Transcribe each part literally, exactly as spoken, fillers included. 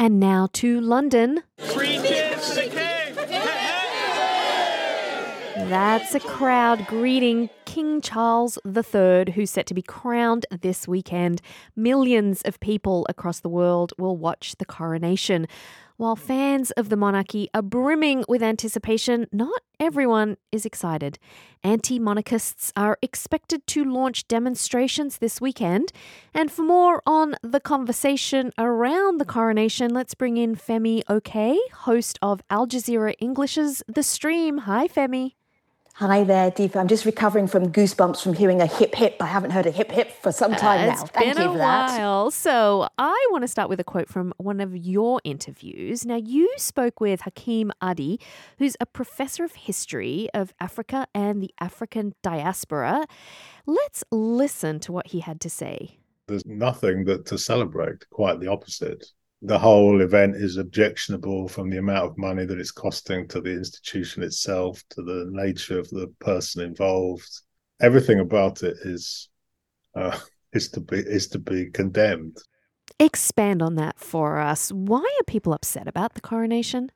And now to London. Three cheers for the king! That's a crowd greeting King Charles the Third, who's set to be crowned this weekend. Millions of people across the world will watch the coronation. While fans of the monarchy are brimming with anticipation, not everyone is excited. Anti-monarchists are expected to launch demonstrations this weekend. And for more on the conversation around the coronation, let's bring in Femi Oke, host of Al Jazeera English's The Stream. Hi, Femi. Hi there, Deepa. I'm just recovering from goosebumps from hearing a hip hip. I haven't heard a hip hip for some time uh, now. It's Thank been you a for that. while. So I want to start with a quote from one of your interviews. Now, you spoke with Hakeem Adi, who's a professor of history of Africa and the African diaspora. Let's listen to what he had to say. There's nothing that to celebrate, quite the opposite. The whole event is objectionable from the amount of money that it's costing to the institution itself, to the nature of the person involved. Everything about it is uh, is to be is to be condemned. Expand on that for us. Why are people upset about the coronation?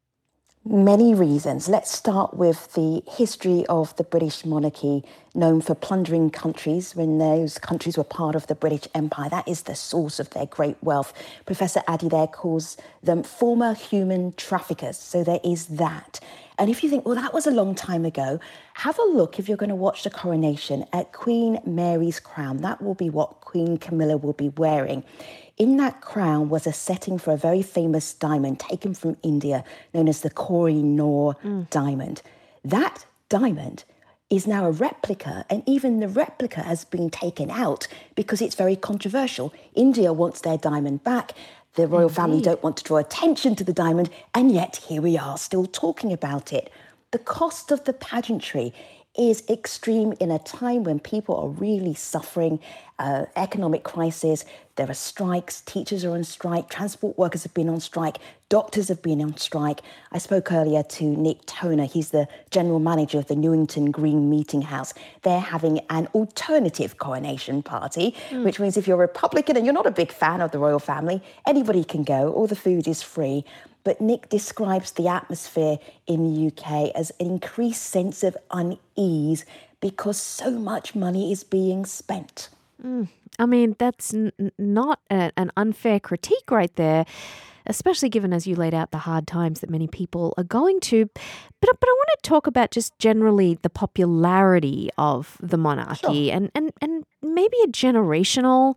Many reasons. Let's start with the history of the British monarchy, known for plundering countries when those countries were part of the British Empire. That is the source of their great wealth. Professor Adi there calls them former human traffickers. So there is that. And if you think, well, that was a long time ago, have a look, if you're going to watch the coronation, at Queen Mary's crown. That will be what Queen Camilla will be wearing. In that crown was a setting for a very famous diamond taken from India, known as the Kohinoor mm. diamond. That diamond is now a replica, and even the replica has been taken out because it's very controversial. India wants their diamond back. The royal Indeed. family don't want to draw attention to the diamond, and yet here we are still talking about it. The cost of the pageantry is extreme in a time when people are really suffering, uh, economic crisis. There are strikes, teachers are on strike, transport workers have been on strike, doctors have been on strike. I spoke earlier to Nick Toner. He's the general manager of the Newington Green Meeting House. They're having an alternative coronation party, mm. which means if you're a Republican and you're not a big fan of the royal family, anybody can go. All the food is free. But Nick describes the atmosphere in the U K as an increased sense of unease because so much money is being spent. Mm. I mean, that's n- not a, an unfair critique right there, especially given, as you laid out, the hard times that many people are going to. But, but I want to talk about just generally the popularity of the monarchy Sure. and, and, and maybe a generational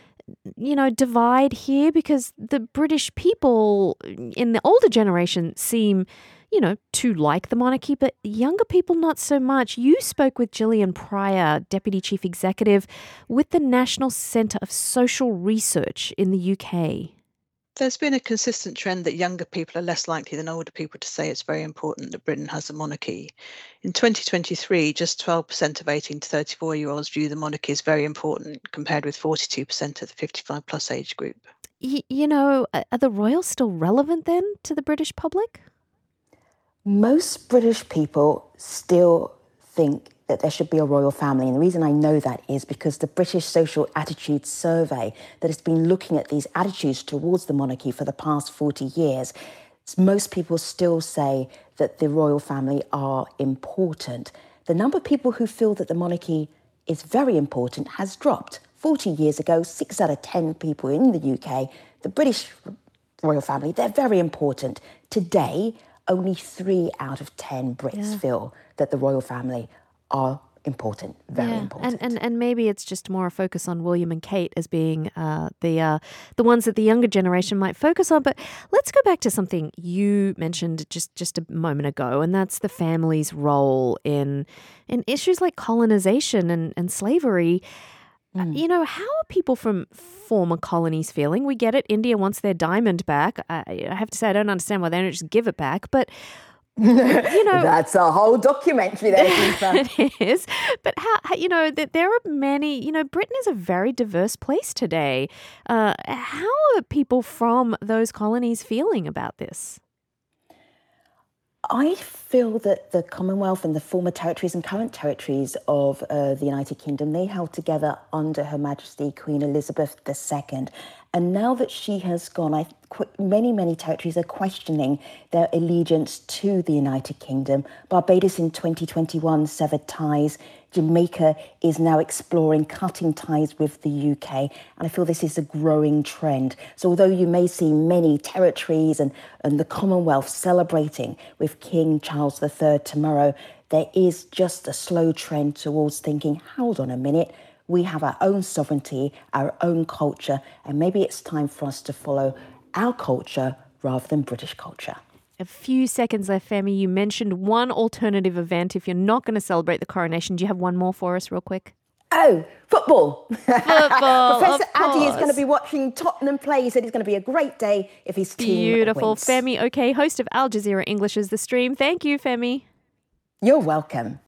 you know, divide here, because the British people in the older generation seem, you know, to like the monarchy, but younger people not so much. You spoke with Gillian Pryor, Deputy Chief Executive with the National Centre of Social Research in the U K. There's been a consistent trend that younger people are less likely than older people to say it's very important that Britain has a monarchy. In twenty twenty-three, just twelve percent of eighteen to thirty-four-year-olds view the monarchy as very important, compared with forty-two percent of the fifty-five plus age group. Y- you know, are the royals still relevant then to the British public? Most British people still think that there should be a royal family. And the reason I know that is because the British Social Attitudes Survey that has been looking at these attitudes towards the monarchy for the past forty years, most people still say that the royal family are important. The number of people who feel that the monarchy is very important has dropped. forty years ago, six out of ten people in the U K, the British royal family, they're very important. Today, only three out of ten Brits yeah. feel that the royal family are important, very yeah. important. And, and and maybe it's just more a focus on William and Kate as being uh, the uh, the ones that the younger generation might focus on. But let's go back to something you mentioned just, just a moment ago, and that's the family's role in in issues like colonization and, and slavery. Mm. You know, how are people from former colonies feeling? We get it. India wants their diamond back. I, I have to say, I don't understand why they don't just give it back. But you know, that's a whole documentary there. It is. But how, how you know that there are many, you know, Britain is a very diverse place today. Uh, how are people from those colonies feeling about this? I feel that the Commonwealth and the former territories and current territories of uh, the United Kingdom, they held together under Her Majesty Queen Elizabeth the Second. And now that she has gone, I, many, many territories are questioning their allegiance to the United Kingdom. Barbados in twenty twenty-one severed ties. Jamaica is now exploring cutting ties with the U K. And I feel this is a growing trend. So although you may see many territories and, and the Commonwealth celebrating with King Charles the Third tomorrow, there is just a slow trend towards thinking, hold on a minute, we have our own sovereignty, our own culture, and maybe it's time for us to follow our culture rather than British culture. A few seconds left, Femi. You mentioned one alternative event if you're not going to celebrate the coronation. Do you have one more for us real quick? Oh, football. Football, Professor of Addy is course. going to be watching Tottenham play. He said it's going to be a great day if his team Beautiful. wins. Femi Oke, host of Al Jazeera English's The Stream. Thank you, Femi. You're welcome.